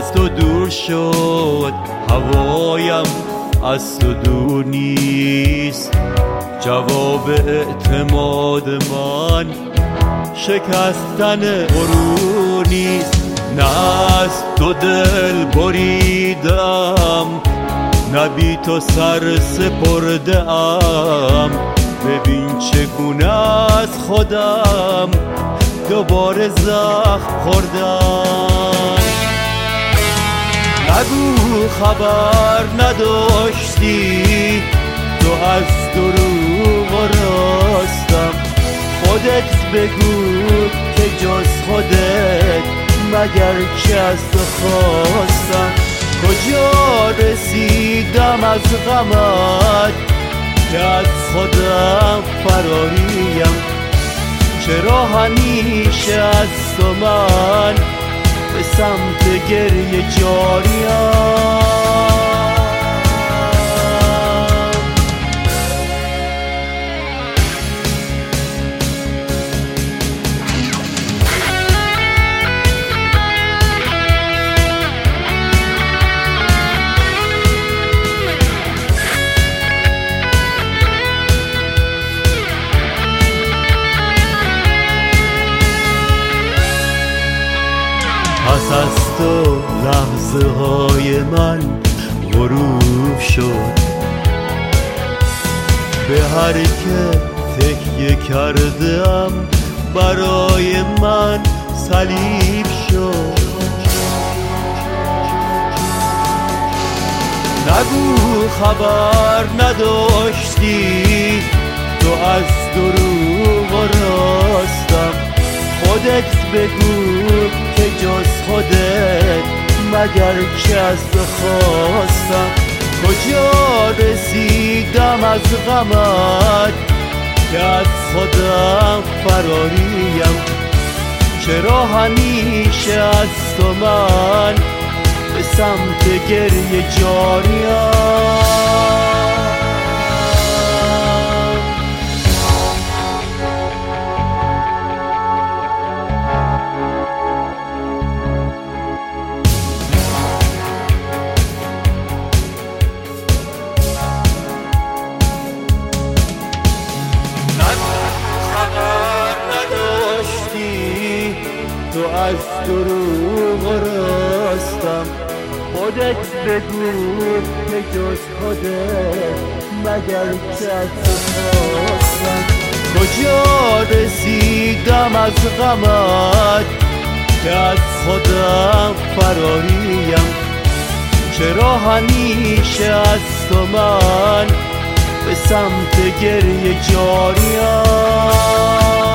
از تو دور شد، هوایم از تو دور نیست. جواب اعتماد من شکستن غرور نیست. نه از تو دل بریدم، نه بی تو سر سپرده ام. ببین چگونه از خودم دوباره زخم خوردم. نگو خبر نداشتی، تو از دروغ و راستم. خودت بگو که جز خودت مگر که از تو خواستم. کجا رسیدم از غمت که از خودم فراریم. چرا همیشه از تو من به سمت گریه جاریم. پس از تو لحظه های من غروب شد، به هر که تکیه کردم برای من صلیب شد. نگو خبر نداشتی، تو از دروغ و راستم. خودت بگو که جز خودت مگر که از تو خواستم. کجا رسیدم از غمت که از خودم فراریم. چرا همیشه از تو من به سمت گریه جاریم. تو از دروغ و راستم. خودت بگو که جز خودت مگر که از تو خواستم. کجا رسیدم از غمت که از خودم فراریم. چرا همیشه از تو من به سمت گریه جاریم.